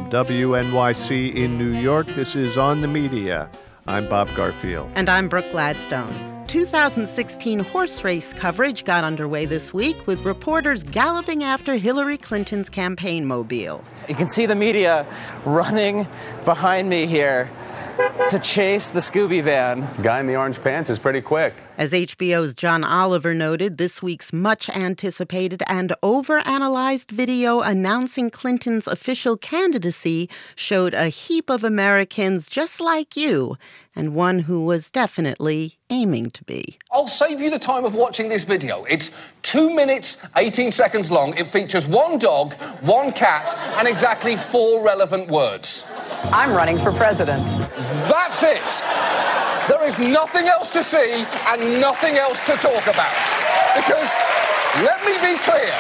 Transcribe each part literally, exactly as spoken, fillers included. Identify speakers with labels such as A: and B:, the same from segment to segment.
A: W N Y C in New York, this is On the Media. I'm Bob Garfield.
B: And I'm Brooke Gladstone. two thousand sixteen horse race coverage got underway this week with reporters galloping after Hillary Clinton's campaign mobile.
C: You can see the media running behind me here to chase the Scooby van.
D: The guy in the orange pants is pretty quick.
B: As H B O's John Oliver noted, this week's much-anticipated and overanalyzed video announcing Clinton's official candidacy showed a heap of Americans just like you, and one who was definitely aiming to be.
E: I'll save you the time of watching this video. It's two minutes, eighteen seconds long. It features one dog, one cat, and exactly four relevant words.
F: I'm running for president.
E: That's it. There is nothing else to see and nothing else to talk about. Because, let me be clear,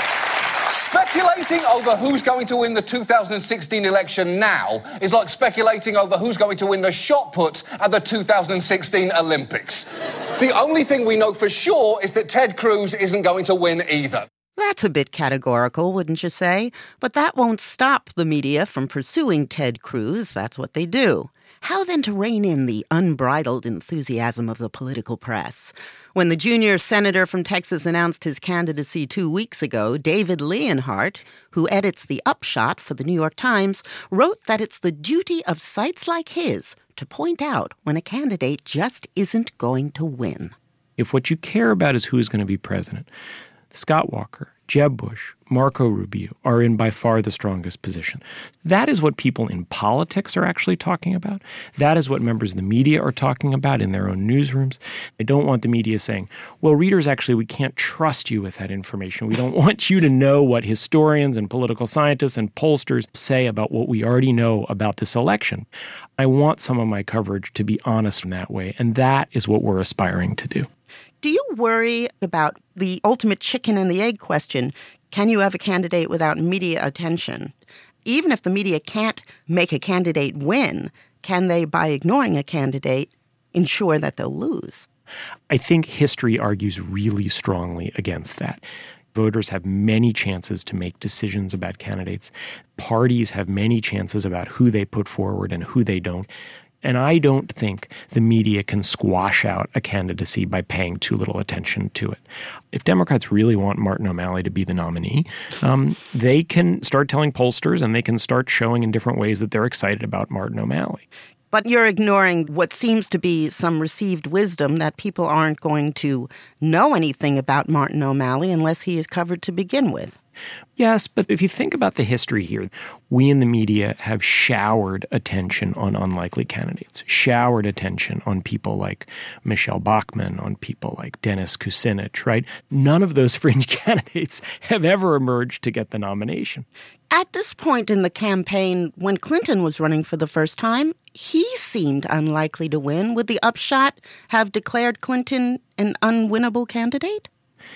E: speculating over who's going to win the two thousand sixteen election now is like speculating over who's going to win the shot put at the two thousand sixteen Olympics. The only thing we know for sure is that Ted Cruz isn't going to win either.
B: That's a bit categorical, wouldn't you say? But that won't stop the media from pursuing Ted Cruz. That's what they do. How then to rein in the unbridled enthusiasm of the political press? When the junior senator from Texas announced his candidacy two weeks ago, David Leonhardt, who edits The Upshot for the New York Times, wrote that it's the duty of sites like his to point out when a candidate just isn't going to win.
G: If what you care about is who's going to be president, Scott Walker, Jeb Bush, Marco Rubio are in by far the strongest position. That is what people in politics are actually talking about. That is what members of the media are talking about in their own newsrooms. I don't want the media saying, well, readers, actually, we can't trust you with that information. We don't want you to know what historians and political scientists and pollsters say about what we already know about this election. I want some of my coverage to be honest in that way, and that is what we're aspiring to do.
B: Do you worry about the ultimate chicken and the egg question? Can you have a candidate without media attention? Even if the media can't make a candidate win, can they, by ignoring a candidate, ensure that they'll lose?
G: I think history argues really strongly against that. Voters have many chances to make decisions about candidates. Parties have many chances about who they put forward and who they don't. And I don't think the media can squash out a candidacy by paying too little attention to it. If Democrats really want Martin O'Malley to be the nominee, um, they can start telling pollsters and they can start showing in different ways that they're excited about Martin O'Malley.
B: But you're ignoring what seems to be some received wisdom that people aren't going to know anything about Martin O'Malley unless he is covered to begin with.
G: Yes, but if you think about the history here, we in the media have showered attention on unlikely candidates, showered attention on people like Michelle Bachmann, on people like Dennis Kucinich, right? None of those fringe candidates have ever emerged to get the nomination.
B: At this point in the campaign, when Clinton was running for the first time, he seemed unlikely to win. Would The Upshot have declared Clinton an unwinnable candidate?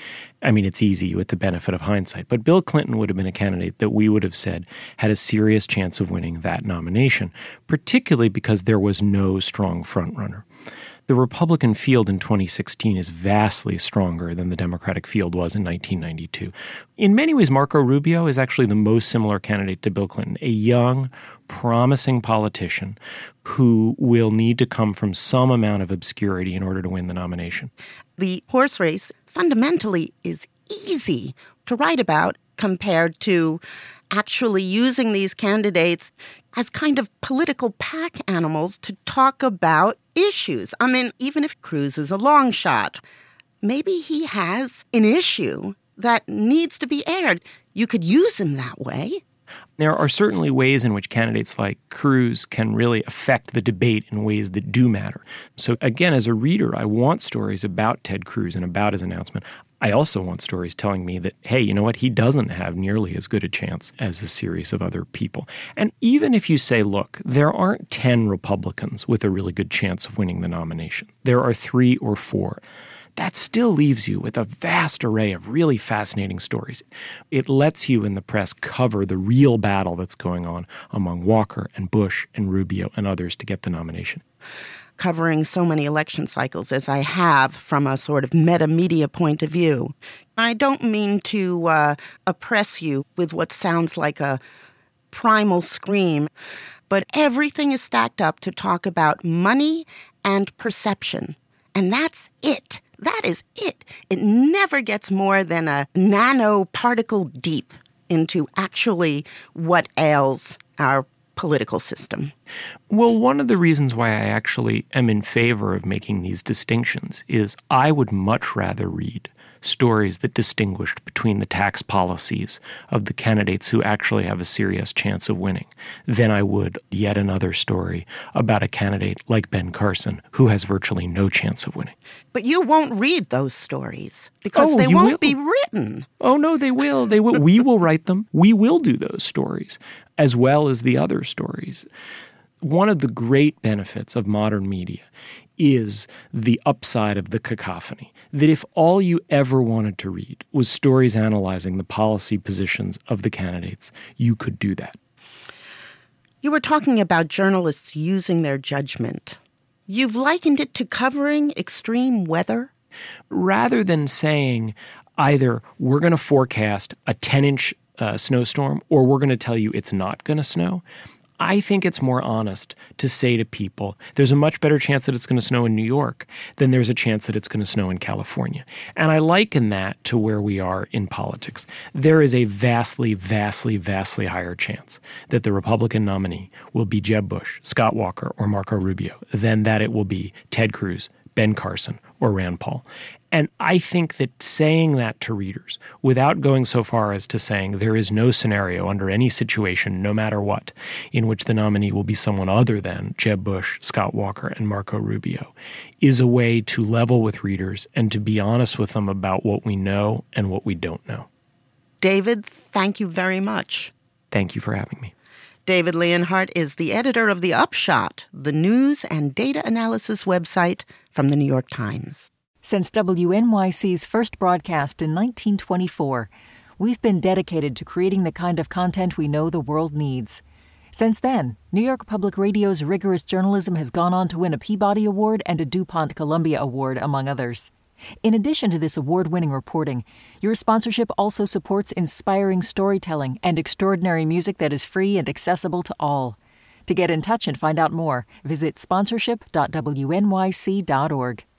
G: I mean, it's easy with the benefit of hindsight, but Bill Clinton would have been a candidate that we would have said had a serious chance of winning that nomination, particularly because there was no strong frontrunner. The Republican field in twenty sixteen is vastly stronger than the Democratic field was in nineteen ninety-two. In many ways, Marco Rubio is actually the most similar candidate to Bill Clinton, a young, promising politician who will need to come from some amount of obscurity in order to win the nomination.
B: The horse race fundamentally is easy to write about compared to actually using these candidates as kind of political pack animals to talk about issues. I mean, even if Cruz is a long shot, maybe he has an issue that needs to be aired. You could use him that way.
G: There are certainly ways in which candidates like Cruz can really affect the debate in ways that do matter. So again, as a reader, I want stories about Ted Cruz and about his announcement. I also want stories telling me that, hey, you know what, he doesn't have nearly as good a chance as a series of other people. And even if you say, look, there aren't ten Republicans with a really good chance of winning the nomination. There are three or four. That still leaves you with a vast array of really fascinating stories. It lets you in the press cover the real battle that's going on among Walker and Bush and Rubio and others to get the nomination.
B: Covering so many election cycles as I have from a sort of meta-media point of view, I don't mean to uh, oppress you with what sounds like a primal scream. But everything is stacked up to talk about money and perception. And that's it. That is it. It never gets more than a nanoparticle deep into actually what ails our political system.
G: Well, one of the reasons why I actually am in favor of making these distinctions is I would much rather read stories that distinguished between the tax policies of the candidates who actually have a serious chance of winning than I would yet another story about a candidate like Ben Carson who has virtually no chance of winning.
B: But you won't read those stories because
G: oh,
B: they won't
G: will.
B: be written.
G: Oh, no, they will. They will. We will write them. We will do those stories as well as the other stories. One of the great benefits of modern media is the upside of the cacophony, that if all you ever wanted to read was stories analyzing the policy positions of the candidates, you could do that.
B: You were talking about journalists using their judgment. You've likened it to covering extreme weather?
G: Rather than saying either we're going to forecast a ten-inch uh, snowstorm or we're going to tell you it's not going to snow, I think it's more honest to say to people, there's a much better chance that it's going to snow in New York than there's a chance that it's going to snow in California. And I liken that to where we are in politics. There is a vastly, vastly, vastly higher chance that the Republican nominee will be Jeb Bush, Scott Walker, or Marco Rubio than that it will be Ted Cruz, Ben Carson, or Rand Paul. And I think that saying that to readers, without going so far as to saying there is no scenario under any situation, no matter what, in which the nominee will be someone other than Jeb Bush, Scott Walker, and Marco Rubio, is a way to level with readers and to be honest with them about what we know and what we don't know.
B: David, thank you very much.
G: Thank you for having me.
B: David Leonhardt is the editor of The Upshot, the news and data analysis website from the New York Times.
H: Since W N Y C's first broadcast in nineteen twenty-four, we've been dedicated to creating the kind of content we know the world needs. Since then, New York Public Radio's rigorous journalism has gone on to win a Peabody Award and a DuPont Columbia Award, among others. In addition to this award-winning reporting, your sponsorship also supports inspiring storytelling and extraordinary music that is free and accessible to all. To get in touch and find out more, visit sponsorship dot w n y c dot org.